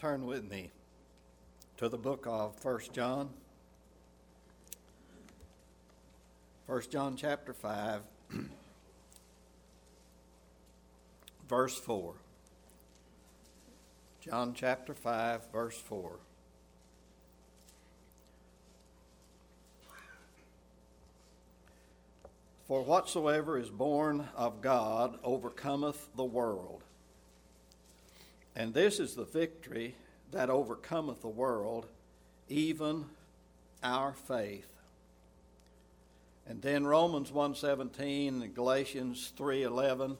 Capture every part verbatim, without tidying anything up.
turn with me to the book of First John. First John chapter five, verse four. John chapter five, verse four. For whatsoever is born of God overcometh the world. And this is the victory that overcometh the world, even our faith. And then Romans one seventeen and Galatians three eleven,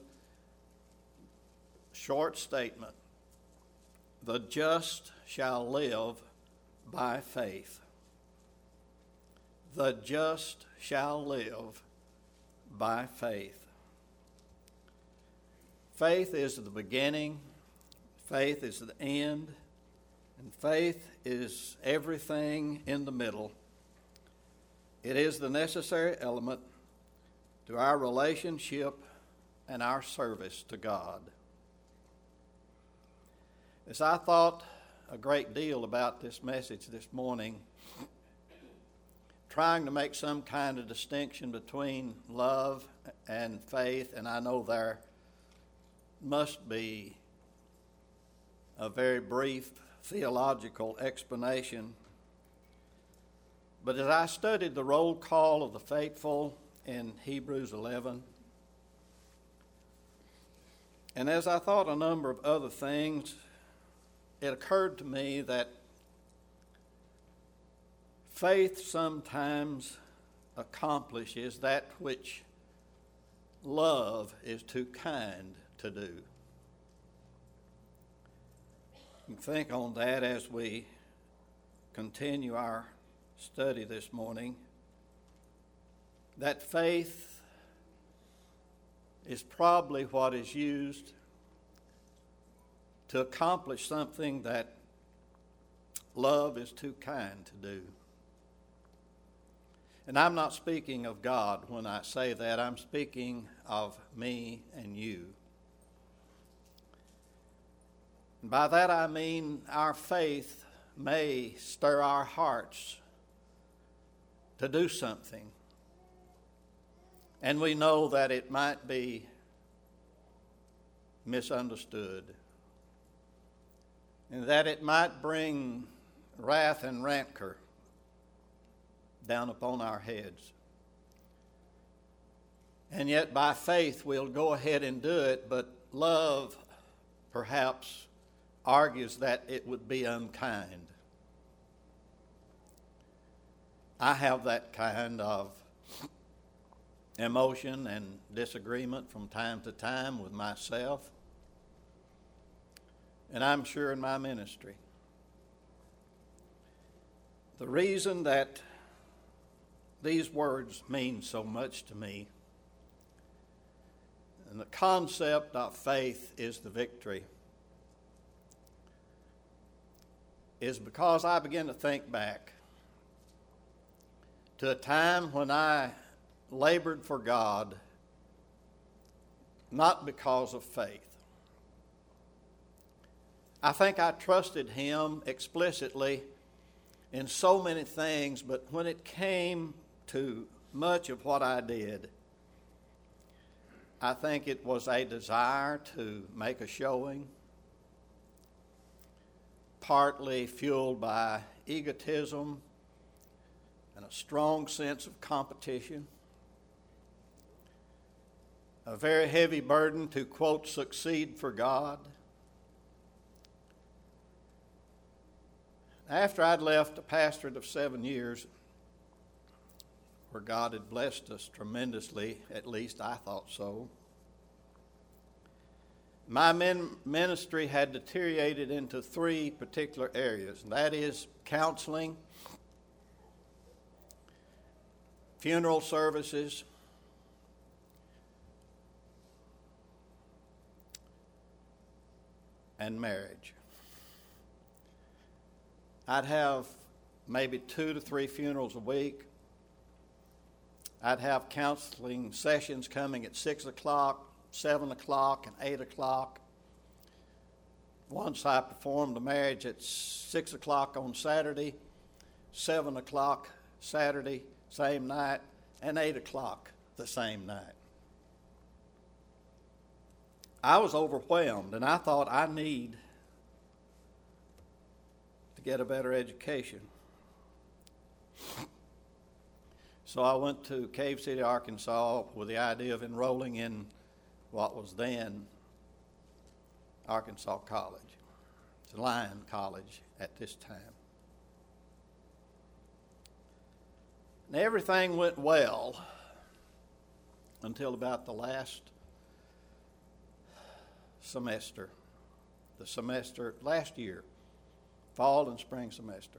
short statement. The just shall live by faith. The just shall live by faith. Faith is the beginning, faith is the end, and faith is everything in the middle. It is the necessary element to our relationship and our service to God. As I thought a great deal about this message this morning, trying to make some kind of distinction between love and faith, and I know there must be a very brief theological explanation. But as I studied the roll call of the faithful in Hebrews eleven, and as I thought a number of other things, it occurred to me that faith sometimes accomplishes that which love is too kind to do. You can think on that as we continue our study this morning, that faith is probably what is used to accomplish something that love is too kind to do. And I'm not speaking of God when I say that. I'm speaking of me and you. And by that I mean our faith may stir our hearts to do something. And we know that it might be misunderstood. And that it might bring wrath and rancor down upon our heads. And yet by faith we'll go ahead and do it, but love perhaps argues that it would be unkind. I have that kind of emotion and disagreement from time to time with myself, and I'm sure in my ministry. The reason that these words mean so much to me, and the concept of faith is the victory, is because I begin to think back to a time when I labored for God, not because of faith. I think I trusted Him explicitly in so many things, but when it came to much of what I did, I think it was a desire to make a showing, partly fueled by egotism and a strong sense of competition, a very heavy burden to, quote, succeed for God. After I'd left a pastorate of seven years, where God had blessed us tremendously, at least I thought so, my min- ministry had deteriorated into three particular areas, and that is counseling, funeral services, and marriage. I'd have maybe two to three funerals a week. I'd have counseling sessions coming at six o'clock, seven o'clock, and eight o'clock. Once I performed a marriage at six o'clock on Saturday, seven o'clock Saturday, same night, and eight o'clock the same night. I was overwhelmed, and I thought I need to get a better education. So I went to Cave City, Arkansas with the idea of enrolling in what was then Arkansas College. It's Lyon College at this time. And everything went well until about the last semester, the semester last year, fall and spring semester.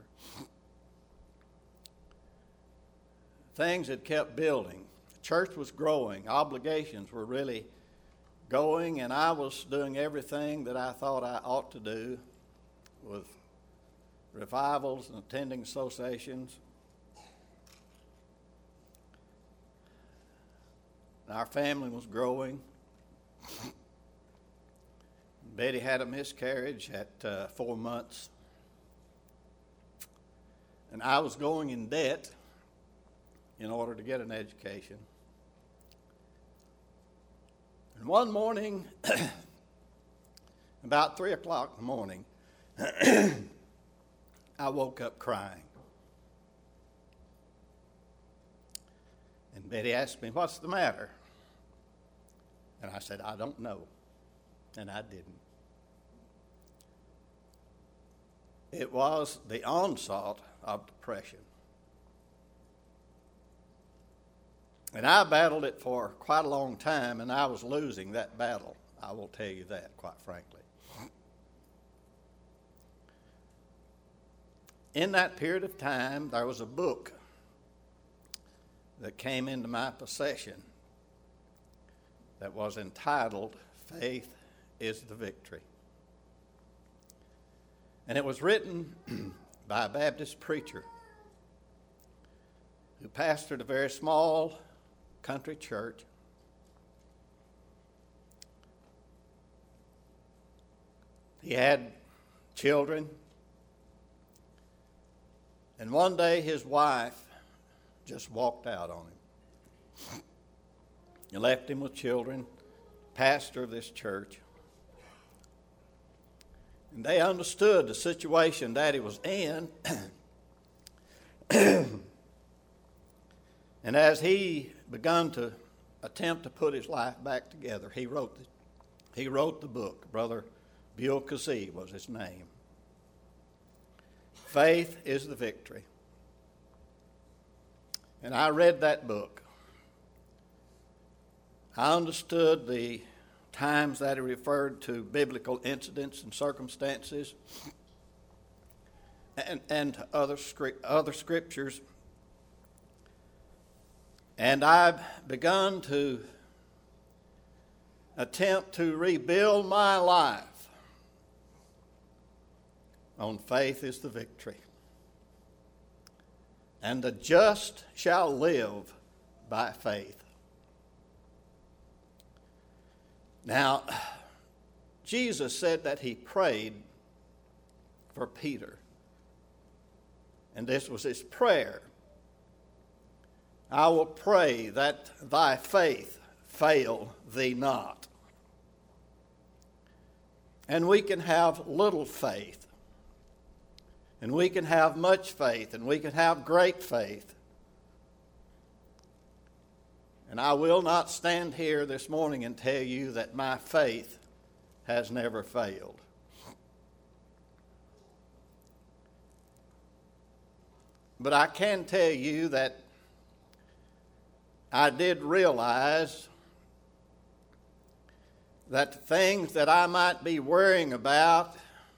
Things had kept building. The church was growing. Obligations were really going, and I was doing everything that I thought I ought to do with revivals and attending associations. Our family was growing. Betty had a miscarriage at uh, four months. And I was going in debt in order to get an education. And one morning, about three o'clock in the morning, I woke up crying. And Betty asked me, "What's the matter?" And I said, "I don't know." And I didn't. It was the onslaught of depression. And I battled it for quite a long time, and I was losing that battle. I will tell you that, quite frankly. In that period of time, there was a book that came into my possession that was entitled Faith is the Victory. And it was written by a Baptist preacher who pastored a very small country church. He had children. And one day his wife just walked out on him. He left him with children, pastor of this church. And they understood the situation that he was in. And as he began to attempt to put his life back together, he wrote the, he wrote the book. Brother Buell Kazee was his name. Faith is the Victory. And I read that book. I understood the times that he referred to biblical incidents and circumstances and, and other, script, other scriptures. And I've begun to attempt to rebuild my life on faith is the victory. And the just shall live by faith. Now, Jesus said that he prayed for Peter. And this was his prayer. I will pray that thy faith fail thee not. And we can have little faith. And we can have much faith. And we can have great faith. And I will not stand here this morning and tell you that my faith has never failed. But I can tell you that I did realize that the things that I might be worrying about,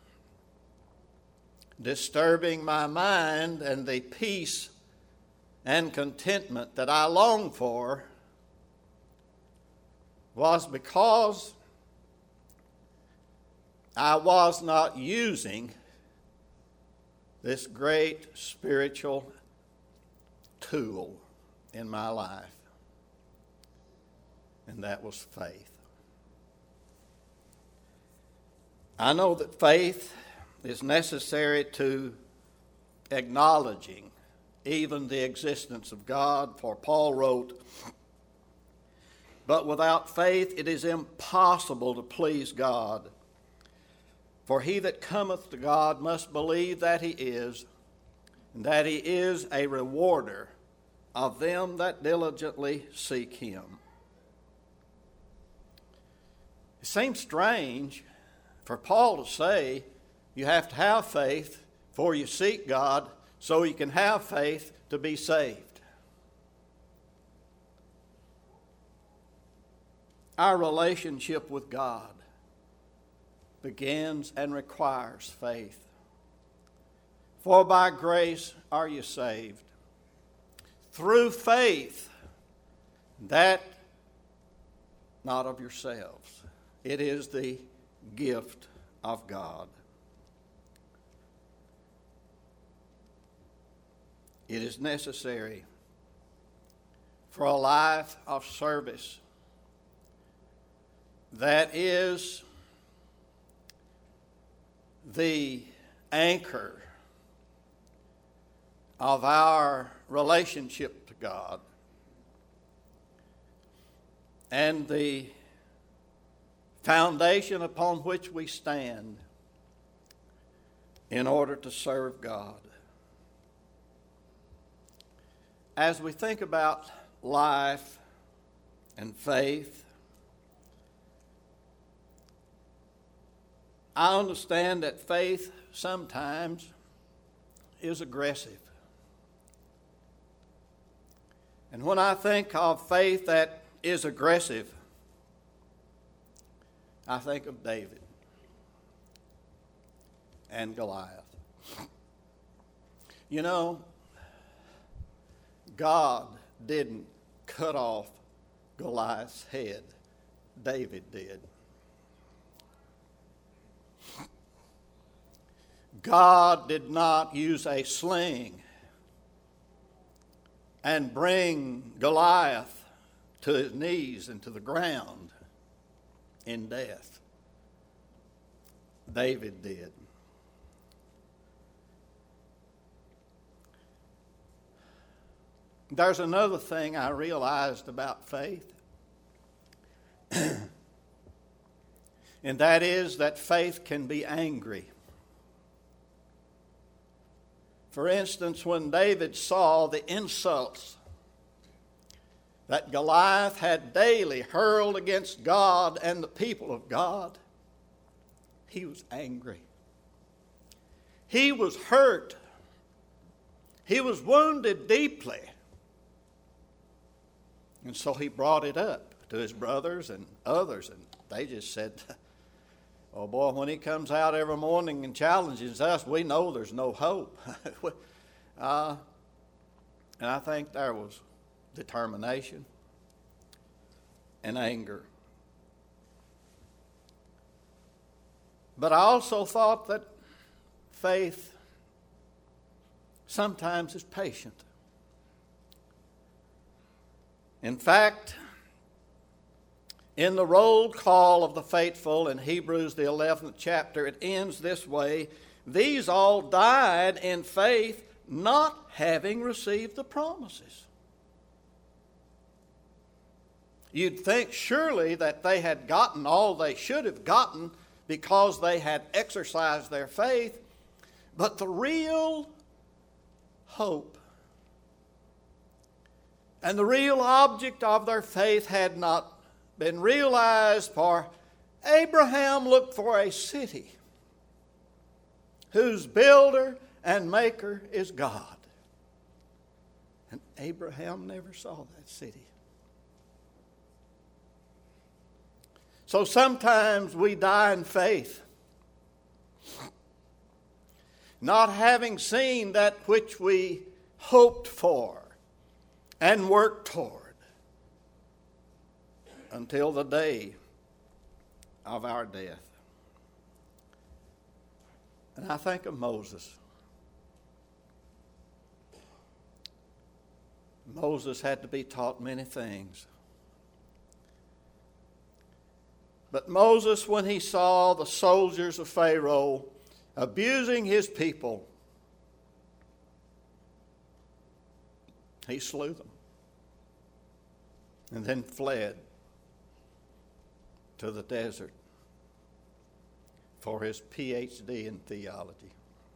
disturbing my mind, and the peace and contentment that I long for, was because I was not using this great spiritual tool in my life, and that was faith. I know that faith is necessary to acknowledging even the existence of God, for Paul wrote, "But without faith it is impossible to please God. For he that cometh to God must believe that he is, and that he is a rewarder of them that diligently seek him." It seems strange for Paul to say you have to have faith before you seek God so you can have faith to be saved. Our relationship with God begins and requires faith. For by grace are you saved, through faith, that not of yourselves. It is the gift of God. It is necessary for a life of service that is the anchor of our relationship to God and the foundation upon which we stand in order to serve God. As we think about life and faith, I understand that faith sometimes is aggressive. And when I think of faith that is aggressive, I think of David and Goliath. You know, God didn't cut off Goliath's head. David did. God did not use a sling and bring Goliath to his knees and to the ground in death. David did. There's another thing I realized about faith, and that is that faith can be angry. For instance, when David saw the insults that Goliath had daily hurled against God and the people of God, he was angry. He was hurt. He was wounded deeply. And so he brought it up to his brothers and others, and they just said, "Oh boy, when he comes out every morning and challenges us, we know there's no hope." uh, and I think there was determination and anger. But I also thought that faith sometimes is patient. In fact, in the roll call of the faithful in Hebrews, the eleventh chapter, it ends this way: "These all died in faith, not having received the promises." You'd think surely that they had gotten all they should have gotten because they had exercised their faith, but the real hope and the real object of their faith had not been realized, for Abraham looked for a city whose builder and maker is God. And Abraham never saw that city. So sometimes we die in faith, not having seen that which we hoped for and worked toward until the day of our death. And I think of Moses. Moses had to be taught many things. But Moses, when he saw the soldiers of Pharaoh abusing his people, he slew them and then fled to the desert for his P H D in theology.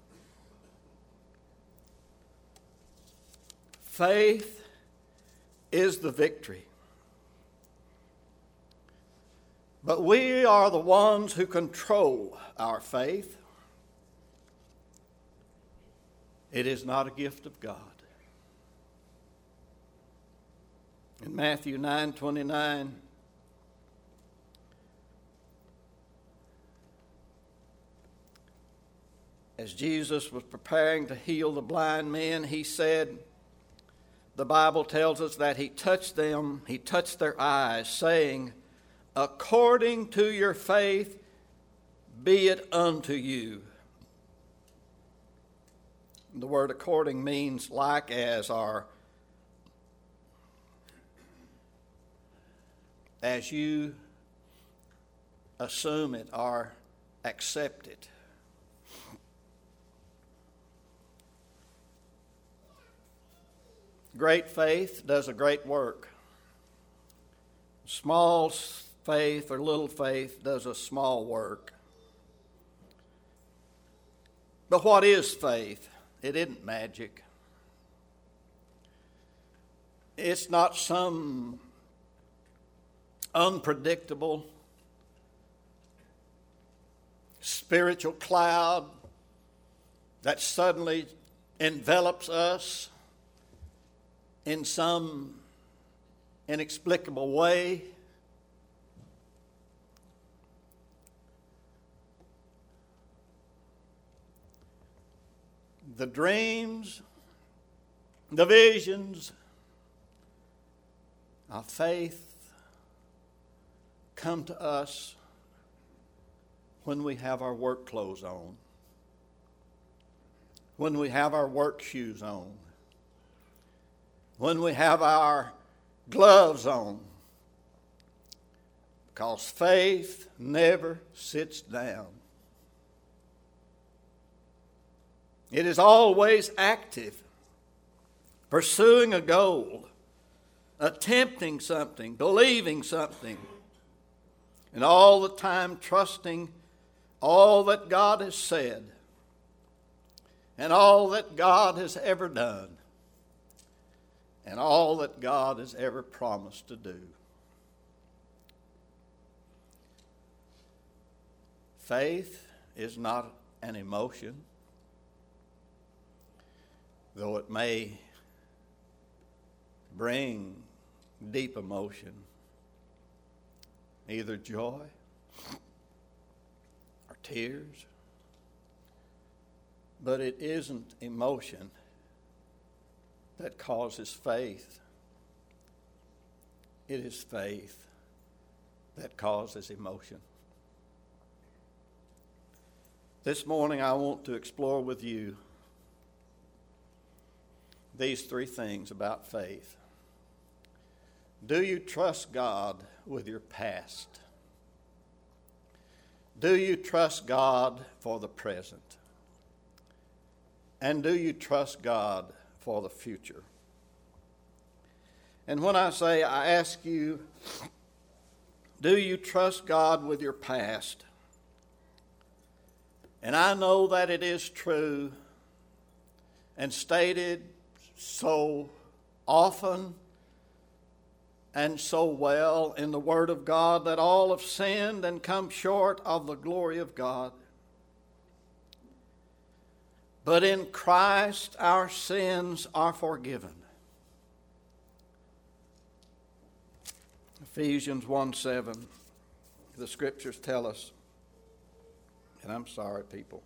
Faith is the victory. But we are the ones who control our faith. It is not a gift of God. In Matthew nine twenty-nine, as Jesus was preparing to heal the blind men, he said, the Bible tells us that he touched them, he touched their eyes, saying, according to your faith, be it unto you. The word according means like as, or as you assume it or accept it. Great faith does a great work. Small faith or little faith does a small work. But what is faith? It isn't magic. It's not some unpredictable spiritual cloud that suddenly envelops us in some inexplicable way. The dreams, the visions of faith come to us when we have our work clothes on, when we have our work shoes on, when we have our gloves on, because faith never sits down. It is always active, pursuing a goal, attempting something, believing something, and all the time trusting all that God has said and all that God has ever done and all that God has ever promised to do. Faith is not an emotion, though it may bring deep emotion, either joy or tears, but it isn't emotion that causes faith. It is faith that causes emotion. This morning I want to explore with you these three things about faith. Do you trust God with your past? Do you trust God for the present? And do you trust God for the future? And when I say, I ask you, do you trust God with your past? And I know that it is true and stated so often and so well in the Word of God that all have sinned and come short of the glory of God. But in Christ our sins are forgiven. Ephesians one seven, the Scriptures tell us, and I'm sorry, people,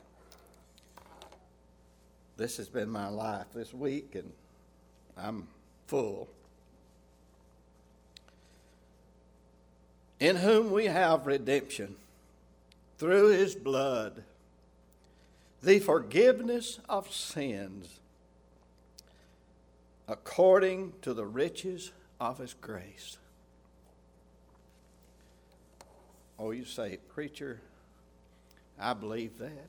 this has been my life this week, and I'm full. In whom we have redemption through his blood, the forgiveness of sins, according to the riches of his grace. Oh, you say, preacher, I believe that.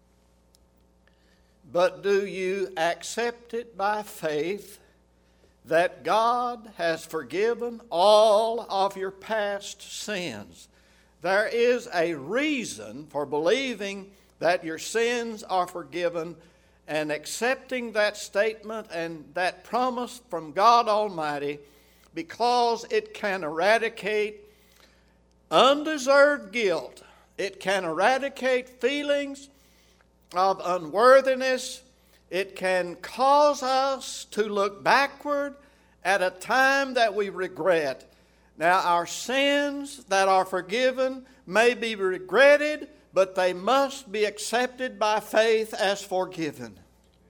But do you accept it by faith that God has forgiven all of your past sins? There is a reason for believing that your sins are forgiven and accepting that statement and that promise from God Almighty, because it can eradicate undeserved guilt. It can eradicate feelings of unworthiness. It can cause us to look backward at a time that we regret. Now, our sins that are forgiven may be regretted, but they must be accepted by faith as forgiven.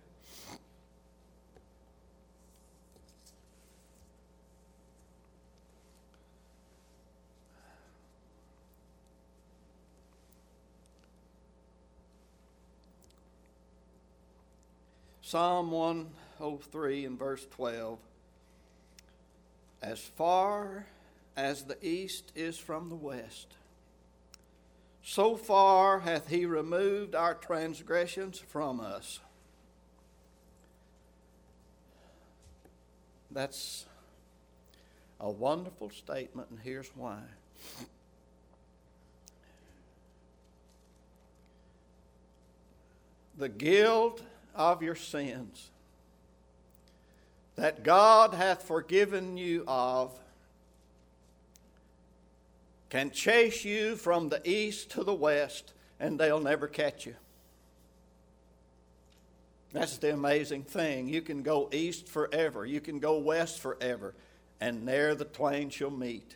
Psalm one oh three and verse twelve. As far as the east is from the west, so far hath he removed our transgressions from us. That's a wonderful statement, and here's why. The guilt of your sins that God hath forgiven you of can chase you from the east to the west, and they'll never catch you. That's the amazing thing. You can go east forever. You can go west forever, and there the twain shall meet.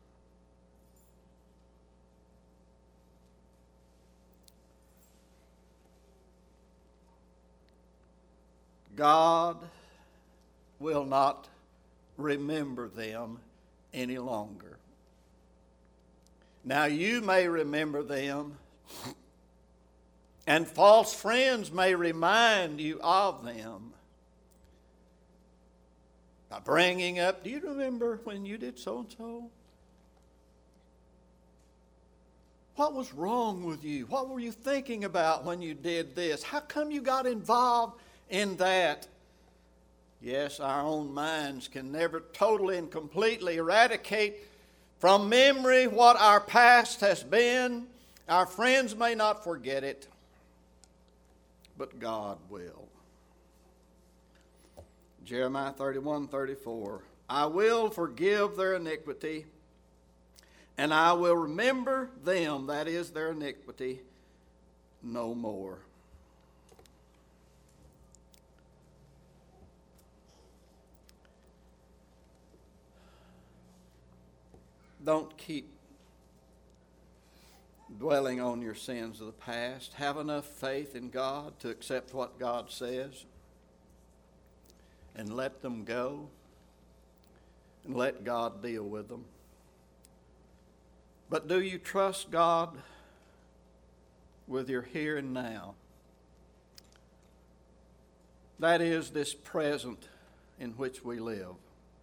God will not remember them any longer. Now, you may remember them, and false friends may remind you of them by bringing up, do you remember when you did so-and-so? What was wrong with you? What were you thinking about when you did this? How come you got involved in that? Yes, our own minds can never totally and completely eradicate from memory what our past has been. Our friends may not forget it, but God will. Jeremiah thirty-one thirty-four. I will forgive their iniquity, and I will remember them, that is their iniquity, no more. Don't keep dwelling on your sins of the past. Have enough faith in God to accept what God says and let them go and let God deal with them. But do you trust God with your here and now? That is, this present in which we live.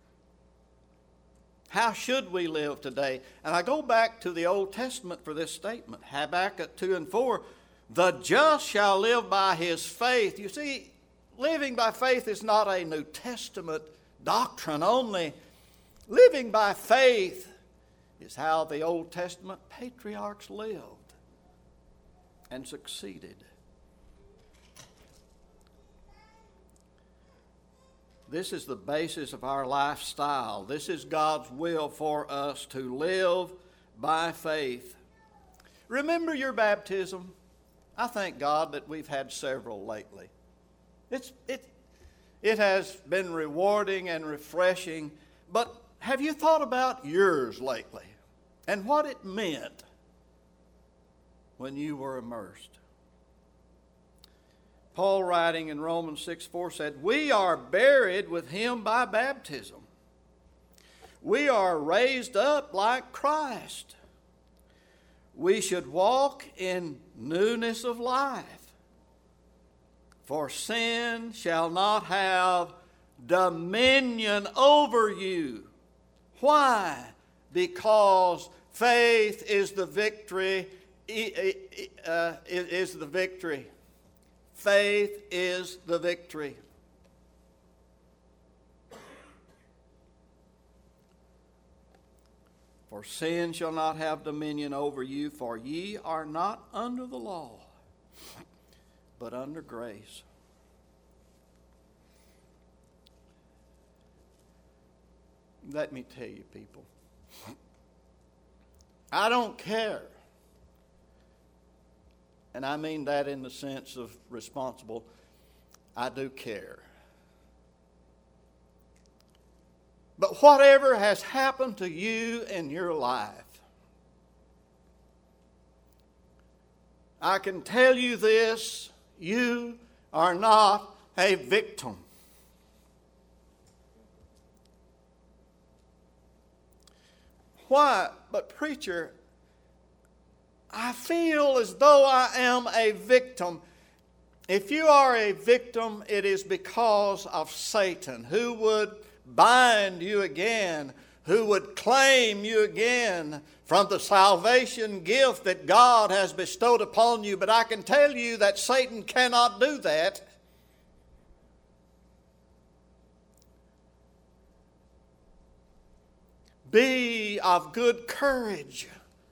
How should we live today? And I go back to the Old Testament for this statement. Habakkuk two and four. The just shall live by his faith. You see, living by faith is not a New Testament doctrine only. Living by faith is how the Old Testament patriarchs lived and succeeded. This is the basis of our lifestyle. This is God's will for us to live by faith. Remember your baptism? I thank God that we've had several lately. It's, it, it has been rewarding and refreshing, but have you thought about yours lately and what it meant when you were immersed? Paul, writing in Romans six four, said, we are buried with him by baptism. We are raised up like Christ. We should walk in newness of life. For sin shall not have dominion over you. Why? Because Faith is the victory. Uh, is the victory. Faith is the victory. For sin shall not have dominion over you, for ye are not under the law, but under grace. Let me tell you, people, I don't care. And I mean that in the sense of responsible. I do care. But whatever has happened to you in your life, I can tell you this, you are not a victim. Why? But preacher, I feel as though I am a victim. If you are a victim, it is because of Satan, who would bind you again, who would claim you again from the salvation gift that God has bestowed upon you. But I can tell you that Satan cannot do that. Be of good courage,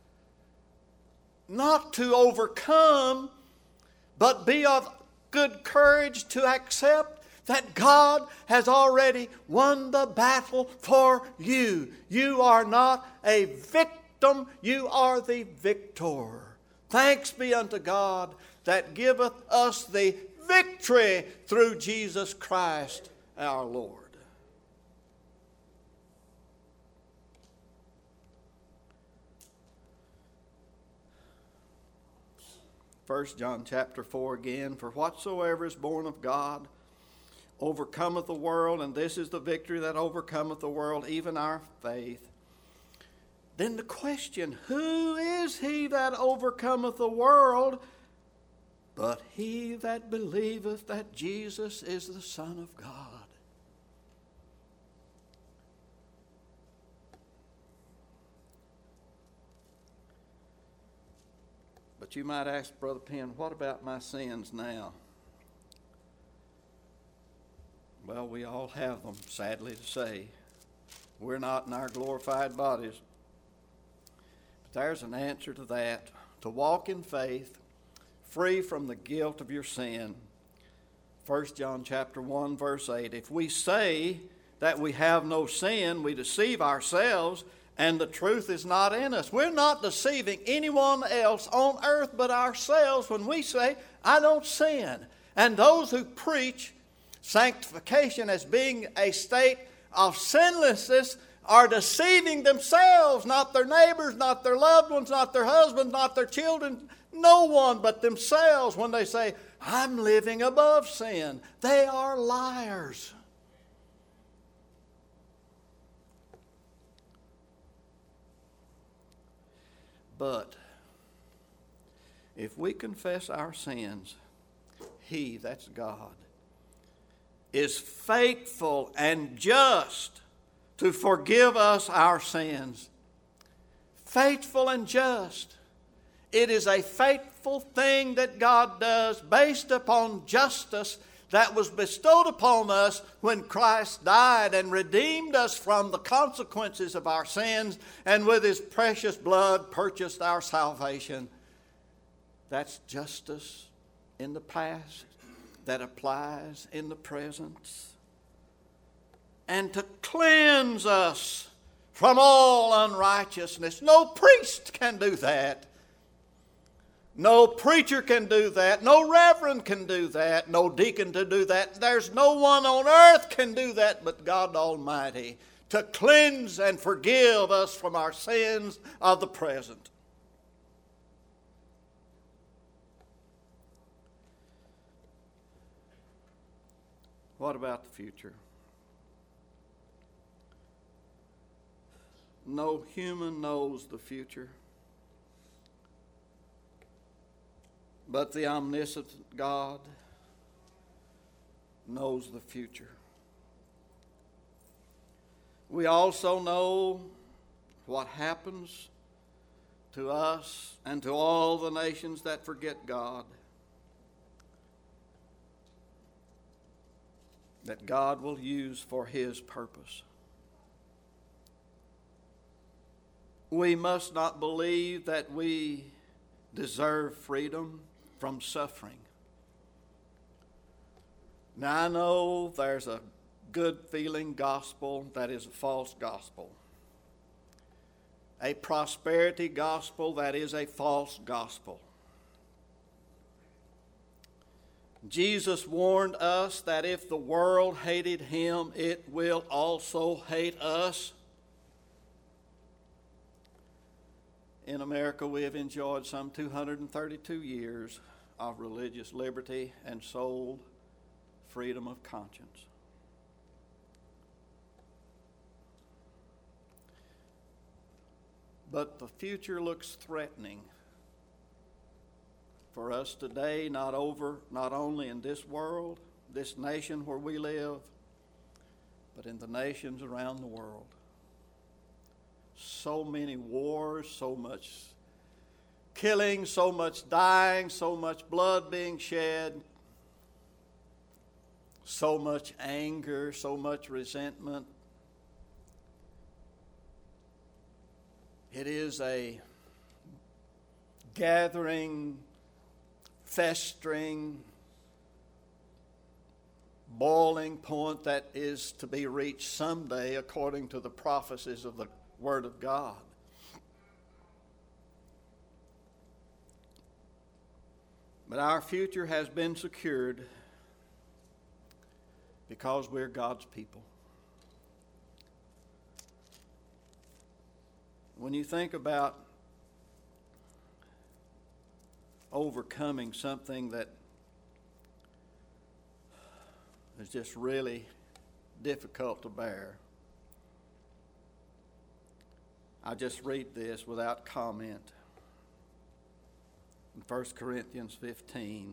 not to overcome, but be of good courage to accept that God has already won the battle for you. You are not a victim, you are the victor. Thanks be unto God that giveth us the victory through Jesus Christ our Lord. First John chapter four again, for whatsoever is born of God overcometh the world, and this is the victory that overcometh the world, even our faith. Then the question, who is he that overcometh the world? But he that believeth that Jesus is the Son of God. But you might ask, Brother Penn, what about my sins now? Well, we all have them, sadly to say. We're not in our glorified bodies. But there's an answer to that. To walk in faith, free from the guilt of your sin. First John chapter one, verse eight. If we say that we have no sin, we deceive ourselves, and the truth is not in us. We're not deceiving anyone else on earth but ourselves when we say, I don't sin. And those who preach sanctification as being a state of sinlessness are deceiving themselves, not their neighbors, not their loved ones, not their husbands, not their children, no one but themselves when they say, I'm living above sin. They are liars. But if we confess our sins, He, that's God, is faithful and just to forgive us our sins. Faithful and just. It is a faithful thing that God does based upon justice that was bestowed upon us when Christ died and redeemed us from the consequences of our sins, and with His precious blood purchased our salvation. That's justice in the past that applies in the present. And to cleanse us from all unrighteousness. No priest can do that. No preacher can do that. No reverend can do that. No deacon to do that. There's no one on earth can do that but God Almighty, to cleanse and forgive us from our sins of the present. What about the future? No human knows the future, but the omniscient God knows the future. We also know what happens to us and to all the nations that forget God, that God will use for His purpose. We must not believe that we deserve freedom from suffering. Now, I know there's a good feeling gospel that is a false gospel, a prosperity gospel that is a false gospel. Jesus warned us that if the world hated Him, it will also hate us. In America, we have enjoyed some two hundred thirty-two years of religious liberty and soul freedom of conscience. But the future looks threatening for us today, not over, not only in this world, this nation where we live, but in the nations around the world. So many wars, so much killing, so much dying, so much blood being shed, so much anger, so much resentment. It is a gathering, festering, boiling point that is to be reached someday according to the prophecies of the Word of God. But our future has been secured because we're God's people. When you think about overcoming something that is just really difficult to bear, I just read this without comment. In First Corinthians fifteen,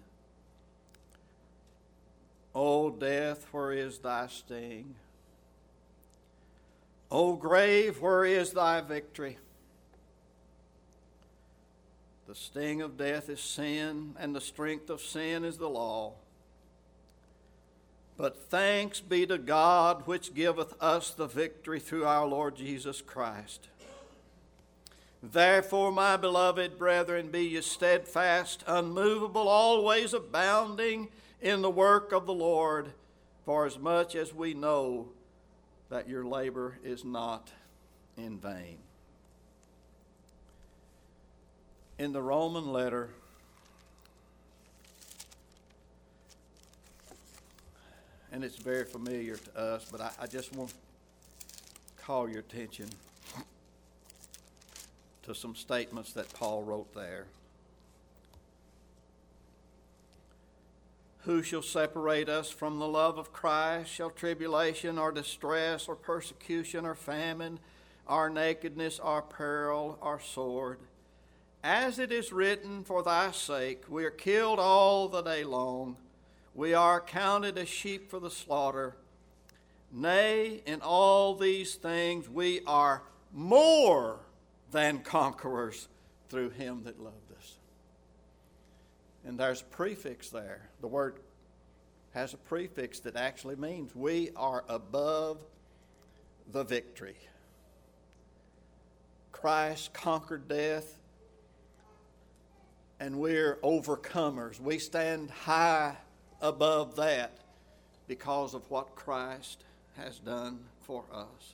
O death, where is thy sting? O grave, where is thy victory? The sting of death is sin, and the strength of sin is the law. But thanks be to God, which giveth us the victory through our Lord Jesus Christ. Therefore, my beloved brethren, be ye steadfast, unmovable, always abounding in the work of the Lord, for as much as we know that your labor is not in vain. In the Roman letter, and it's very familiar to us, but I, I just want to call your attention to some statements that Paul wrote there. Who shall separate us from the love of Christ? Shall tribulation or distress or persecution or famine, or nakedness or peril or sword? As it is written, for thy sake we are killed all the day long. We are counted as sheep for the slaughter. Nay, in all these things we are more than conquerors through him that loved us. And there's a prefix there. The word has a prefix that actually means we are above the victory. Christ conquered death, and we're overcomers. We stand high above that because of what Christ has done for us.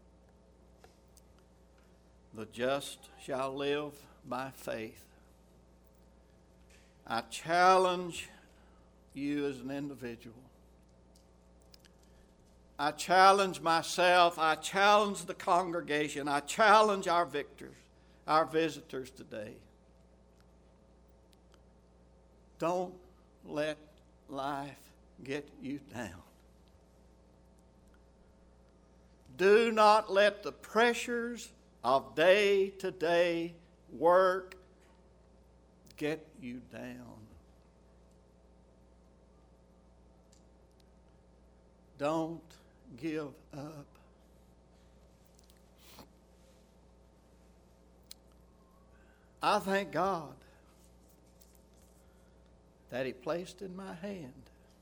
The just shall live by faith. I challenge you as an individual. I challenge myself. I challenge the congregation. I challenge our victors, our visitors today. Don't let life get you down. Do not let the pressures of day-to-day work get you down. Don't give up. I thank God that He placed in my hand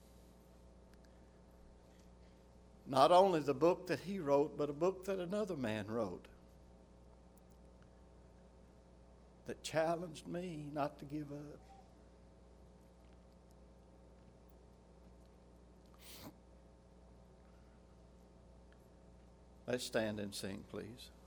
not only the book that he wrote, but a book that another man wrote that challenged me not to give up. Let's stand and sing, please.